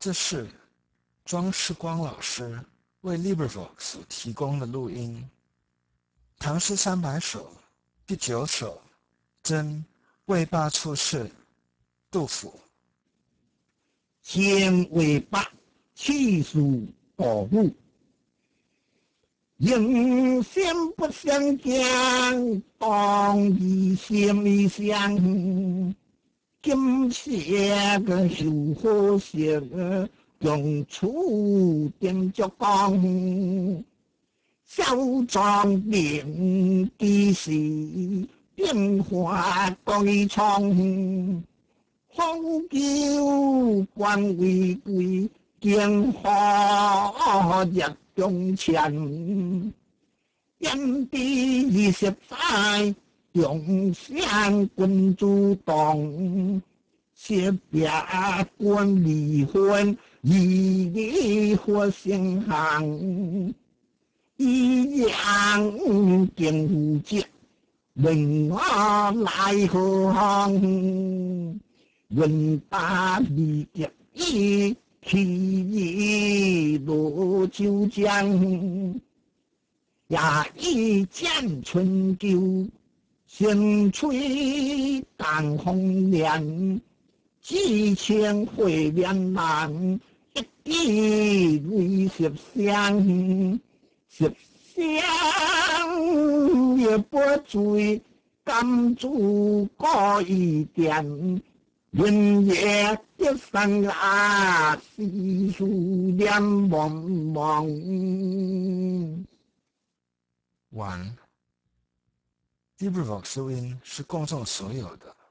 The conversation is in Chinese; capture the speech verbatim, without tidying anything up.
这是庄世光老师为 LibriVox 提供的录音，《唐诗三百首》第九首，真魏霸处士，杜甫。 先为霸，气数国物。应先不相将，当以先以相。今写个绣花写，用处点着光。小壮年之时，变化改创。好酒官为贵，江河日中前。燕地二十载，中乡君主动。写别官离婚，离离或相行。一样经节，问我来何行？问大理结义，去罗九江。也以见春秋，先吹淡红莲。几千回面难，一滴泪十香。十香也不醉，甘主过一点。人也的山崖，细数两茫茫。 完。LibriVox 录音是公众所有的，